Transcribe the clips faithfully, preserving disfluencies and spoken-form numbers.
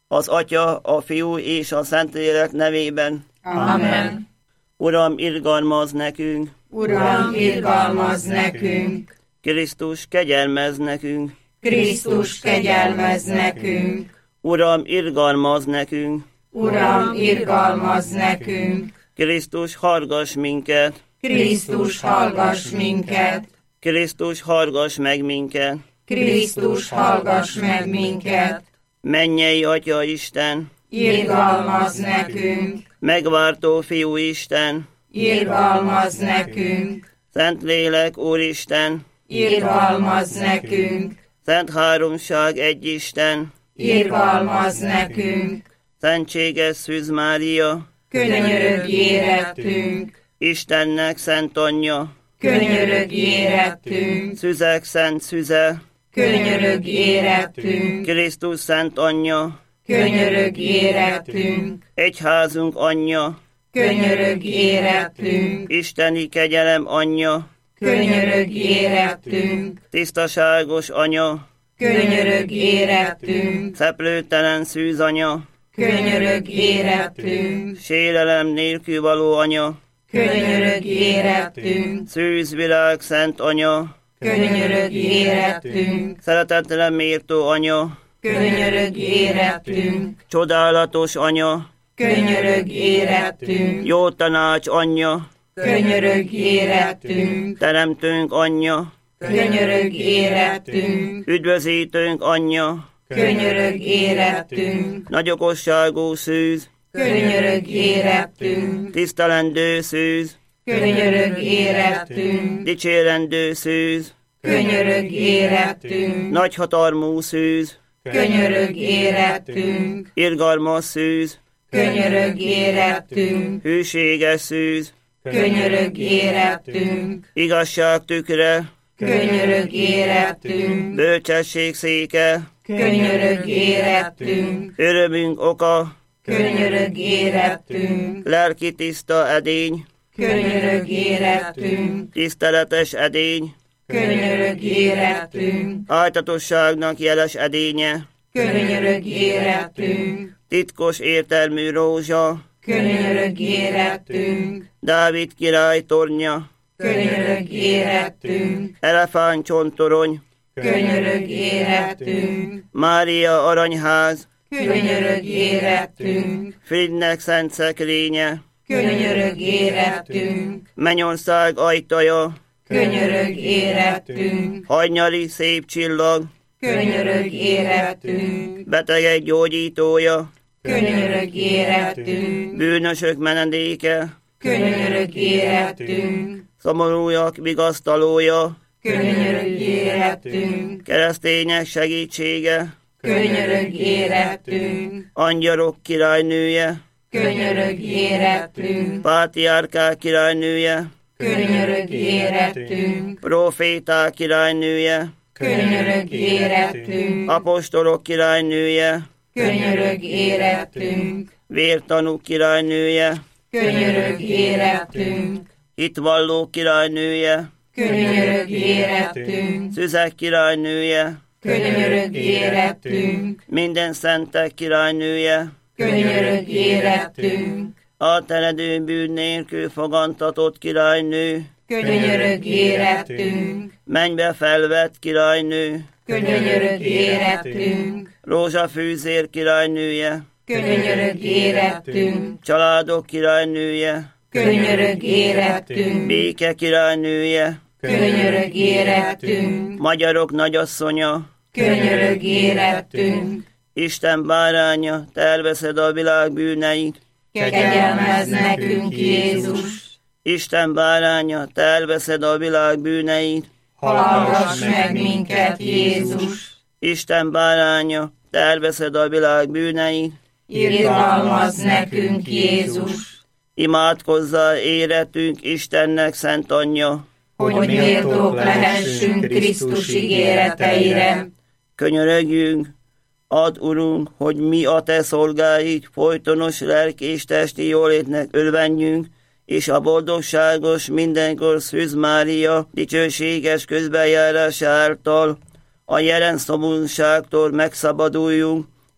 az Atya, a Fiú és a Szentlélek nevében. Amen. Uram, irgalmazz nekünk! Uram, irgalmazz nekünk! Krisztus, kegyelmezz nekünk! Krisztus, kegyelmezz nekünk! Uram, irgalmazz nekünk! Uram, irgalmazz nekünk! Krisztus, hallgass minket! Krisztus, hallgass minket! Krisztus, hallgass meg minket! Krisztus, hallgass meg minket! Mennyei Atya Isten! Irgalmazz nekünk! Megváltó Fiú Isten! Irgalmazz nekünk! Szentlélek Úristen! Irgalmazz nekünk! Szent Háromság egy Isten! Irgalmazz nekünk! Szentséges Szűz Mária! Könyörögj érettünk! Istennek Szent Anyja! Könyörögj érettünk! Szüzek Szent Szüze! Könyörögj érettünk! Krisztus Szent Anyja! Könyörögj érettünk! Egyházunk Anyja! Könyörögj érettünk! Isteni kegyelem Anyja! Könyörögj érettünk! Tisztaságos Anya! Könyörögj érettünk! Szeplőtelen Szűz Anya! Könyörögj érettünk! Sérelem nélkül való Anya! Könyörögj érettünk! Szűz világ Szent Anya! Könyörögj érettünk! Szeretetre méltó Anya! Könyörögj érettünk! Csodálatos Anya! Könyörögj érettünk! Jó tanács Anyja! Könyörögj érettünk! Teremtőnk Anyja! Könyörögj érettünk! Üdvözítőnk Anyja! Könyörögj érettünk! Nagyokosságú Szűz! Könyörögj érettünk! Tisztelendő Szűz! Könyörögj érettünk! Dicsérendő Szűz! Könyörögj érettünk! Nagyhatalmú Szűz! Könyörögj érettünk! Irgalmas Szűz! Könyörögj érettünk! Hűséges Szűz! Könyörögj érettünk! Igazság tükre! Könyörögj érettünk! Bölcsesség széke! Könyörögj érettünk! Örömünk oka! Könyörögj érettünk! Lelki tiszta edény! Könyörög érettünk, Tiszteletes edény! könyörög érettünk, Áltatosságnak jeles edénye! könyörög érettünk, Titkos értelmű rózsa! könyörög érettünk, Dávid király tornya! könyörög érettünk, Elefántcsontorony! könyörög érettünk, Mária aranyház! könyörög érettünk, Fridnek szent szekrénye! könyörög érettünk, Mennyország ajtaja! könyörög érettünk, Hajnyali szép csillag! könyörög érettünk, Betegek gyógyítója! könyörög érettünk, Bűnösök menedéke! könyörög érettünk, Szomorúak vigasztalója! könyörög érettünk, Keresztények segítsége! könyörög érettünk, Angyalok királynője! könyörög érettünk, Pátriárkák királynője! könyörög érettünk, Proféták királynője! könyörög érettünk, Apostolok királynője! könyörög érettünk, Vértanúk királynője! könyörög érettünk, Hitvalló királynője! könyörög érettünk, Szüzek királynője! könyörög érettünk, Minden szentek királynője! könyörög érettünk, Átteredő bűn nélkül fogantatott királynő! könyörög érettünk, Mennybe felvett királynő! könyörög érettünk, Rózsafűzér királynője! könyörög érettünk, Családok királynője! könyörög érettünk, Béke királynője! könyörög érettünk, Magyarok nagyasszonya! könyörög érettünk, Isten báránya, te elveszed a világ bűneit! kegyelmezz nekünk Jézus, Isten báránya, te elveszed a világ bűneit! hallgass meg minket Jézus, Isten báránya, te elveszed a világ bűneit! irgalmazz nekünk Jézus, Imádkozzál éretünk Istennek szent anyja! hogy méltók lehessünk Krisztus ígéreteire. Könyörögjünk, add, Urunk, hogy mi a te szolgáid folytonos lelki és testi jólétnek örvenjünk, és a boldogságos mindenkor Szűz Mária dicsőséges közbenjárása által a jelen szomorúságtól megszabaduljunk,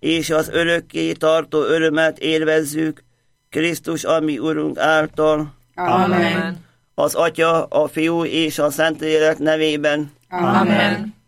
és az örökké tartó örömet élvezzük Krisztus, ami Urunk által. Amen. Az Atya, a Fiú és a Szentlélek nevében. Amen.